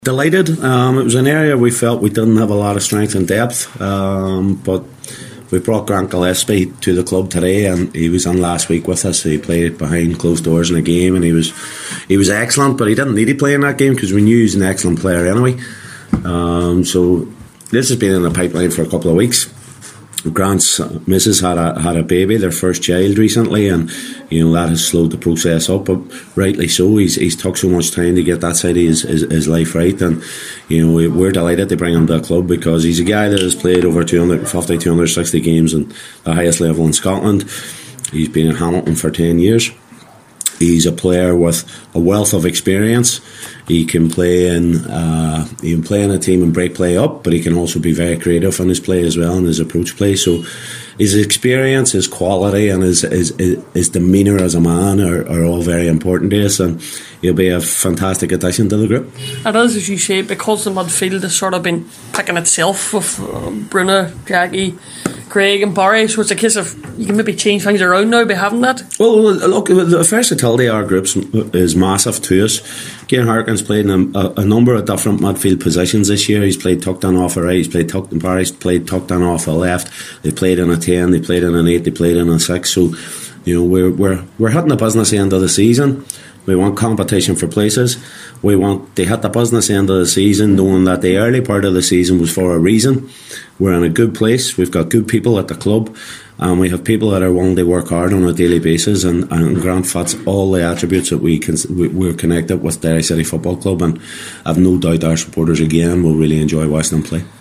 Delighted. It was an area we felt we didn't have a lot of strength and depth, but we brought Grant Gillespie to the club today, and he was on last week with us. He played behind closed doors in a game, and he was excellent. But he didn't need to play in that game because we knew he was an excellent player anyway. So this has been in the pipeline for a couple of weeks. Grant's missus had a baby, their first child recently, and that has slowed the process up, but rightly so. He's took so much time to get that side of his life right, and we're delighted to bring him to the club because he's a guy that has played over 250, 260 games at the highest level in Scotland. He's been in Hamilton for 10 years. He's a player with a wealth of experience. He can play in a team and break play up, but he can also be very creative in his play as well and his approach play. So his experience, his quality, and his demeanour as a man are all very important to us, and he'll be a fantastic addition to the group. It is, as you say, because the midfield has sort of been picking itself with Bruno, Jackie, Craig and Barry, so it's a case of you can maybe change things around now by having that. Well, look, the versatility of our groups is massive to us. Cian Harkin's played in a number of different midfield positions this year. He's played tucked on off the right, he's played tucked, and Barry's played tucked on off the left. They played in a 10, they played in an 8, they played in a 6. So, we're hitting the business end of the season. We want competition for places. We want to hit the business end of the season knowing that the early part of the season was for a reason. We're in a good place. We've got good people at the club, and we have people that are willing to work hard on a daily basis, and Grant fits all the attributes that we're connected with Derry City Football Club, and I've no doubt our supporters again will really enjoy watching them play.